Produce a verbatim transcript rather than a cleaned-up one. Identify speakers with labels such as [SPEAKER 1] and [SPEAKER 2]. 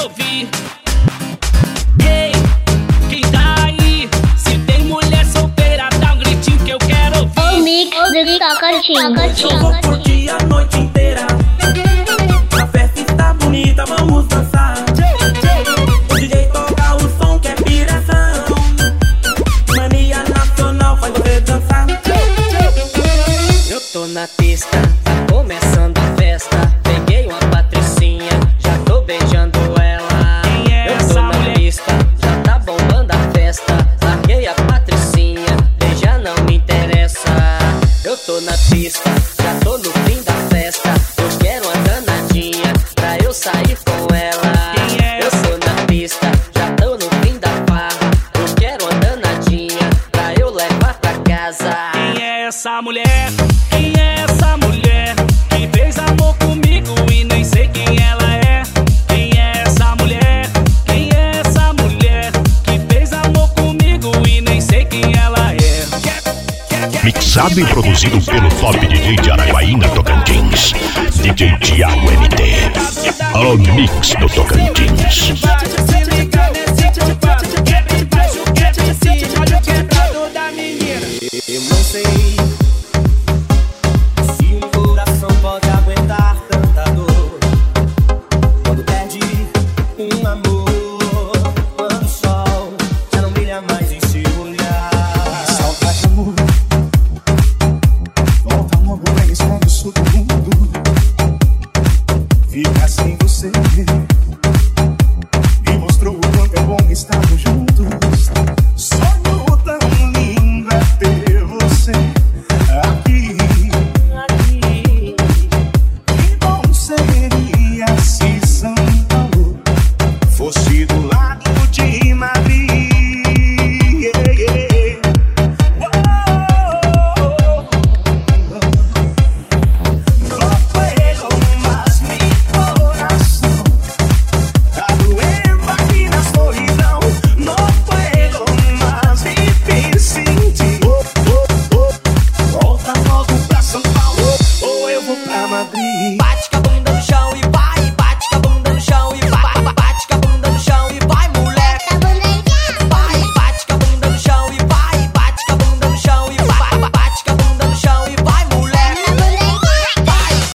[SPEAKER 1] ouvir. Ei, quem tá aí? Se tem mulher solteira, dá um gritinho que eu quero ouvir.
[SPEAKER 2] O mix do Tocantinho.
[SPEAKER 3] Eu vou curtir a noite inteira. A festa está bonita, vamos dançar. O D J toca o som que é piração. Mania nacional faz você dançar.
[SPEAKER 4] Eu tô na pista, tá começando a festa. Peguei uma patricinha, já tô beijando ela.
[SPEAKER 1] Quem é
[SPEAKER 4] Eu tô
[SPEAKER 1] essa
[SPEAKER 4] na
[SPEAKER 1] mulher?
[SPEAKER 4] pista, já tá bombando a festa. Larguei a patricinha, beijar não me interessa. Eu tô na pista, já tô no fim da festa. Eu quero uma danadinha, pra eu sair com ela.
[SPEAKER 1] Quem é
[SPEAKER 4] Eu tô na pista, já tô no fim da farra. Eu quero uma danadinha, pra eu levar pra casa.
[SPEAKER 1] Quem é essa mulher? Quem é essa mulher que fez amor comigo e nem sei quem ela é? Quem é essa mulher? Quem é essa mulher que fez amor comigo e nem sei quem ela é?
[SPEAKER 5] Mixado e produzido pelo top D J de Araguaína, Tocantins, D J Thiago M T. O mix do Tocantins.
[SPEAKER 3] Eu não sei se um coração pode aguentar tanta dor quando perde um amor, quando o sol já não brilha mais em seu olhar.
[SPEAKER 6] Saudade, amor. Volta logo, vem, esconde isso tudo.